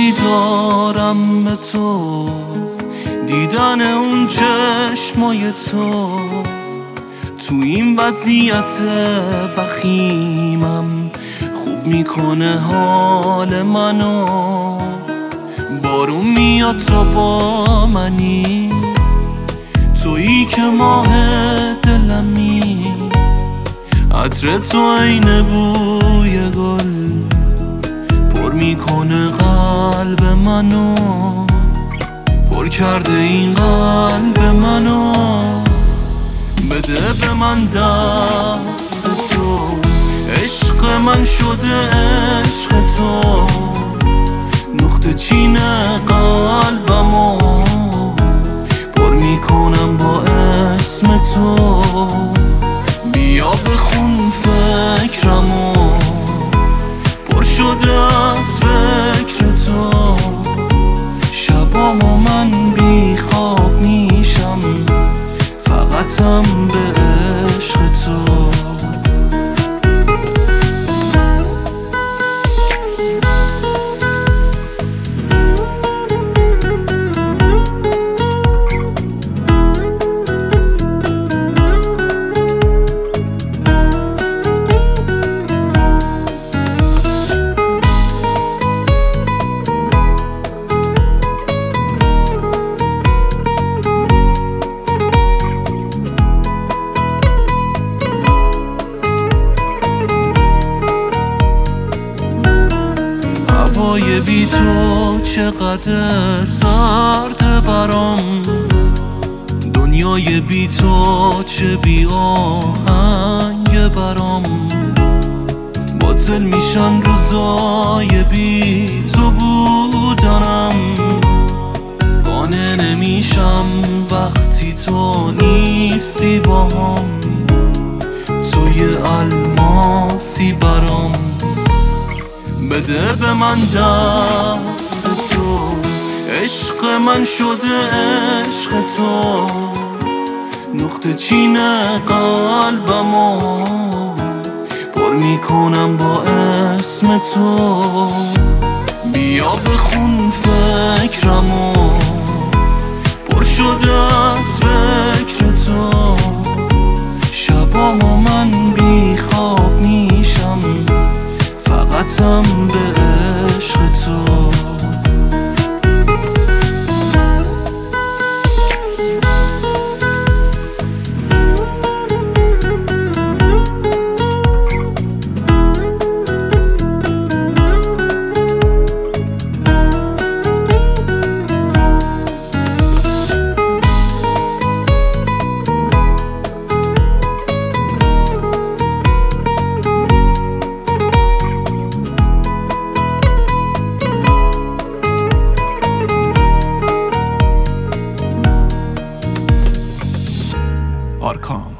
نیازی دارم به تو، دیدن اون چشمای تو. تو این وضعیت وخیمم خوب میکنه حال منو. بارون میاد تو با منی، تویی که ماه دلمی. عطر تو عین بوی گل پر میکنه قلب منو، پر کرده این قلب منو. بده به من دست تو، عشق من شده عشق تو. نقطه چین قلبمو پر میکنم با اسم تو. بیا بخون فکرمو، پر شده از فکر تو. شبامو من بی خواب میشم، فقطم به عشق تو. هوای بی تو چقدر سرد برام، دنیای بی تو چه بی آهنگ برام. باطل میشن روزای بی تو بودنم، قانع نمیشم وقتی تو نیستی باهم. توی الماسی برام، بده به من دست تو. عشق من شده عشق تو. نقطه چین قلبمو پر میکنم با اسم تو. بیا بخون فکرمو، پر شده از فکر تو. شبامو من بی خواب میشم، فقطم به عشق تو. Arkham.